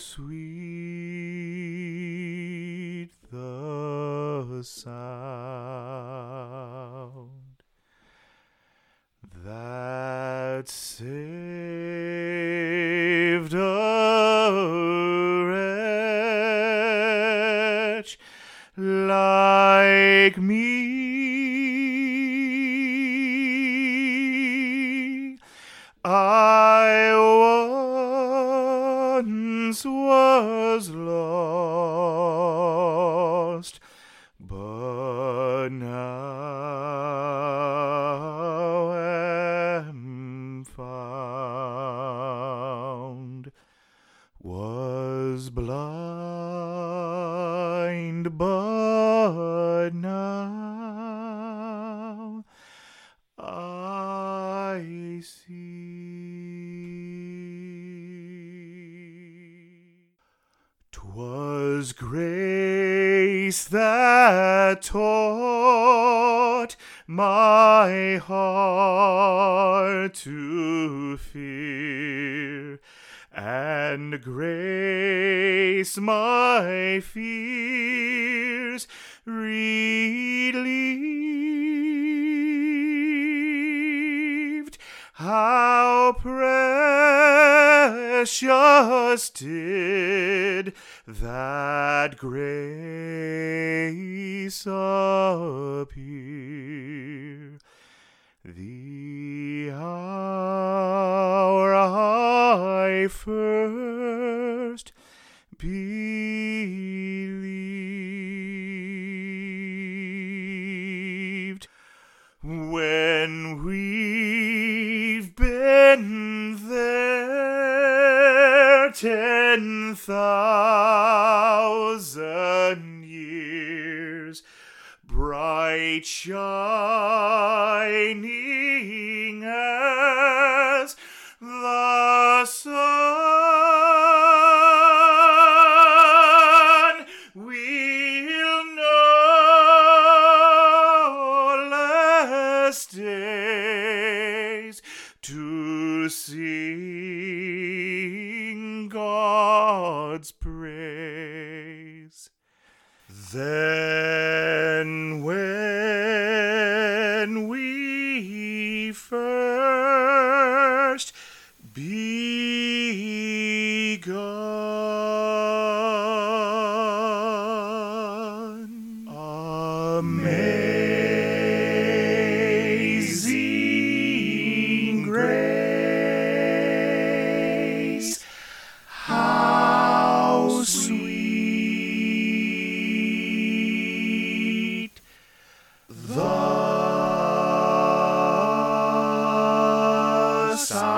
sweet the sound that saved a wretch like me. I once was lost, but now am found. Was blind, but now I see. 'Twas grace that taught my heart to fear, and grace my fears relieved. How precious did that grace appear, the hour I first believed. When we've been there 10,000 years, bright shining as the sun, we'll no less days to sing God's praise. Then when we first begun, amazing grace, how sweet the sound.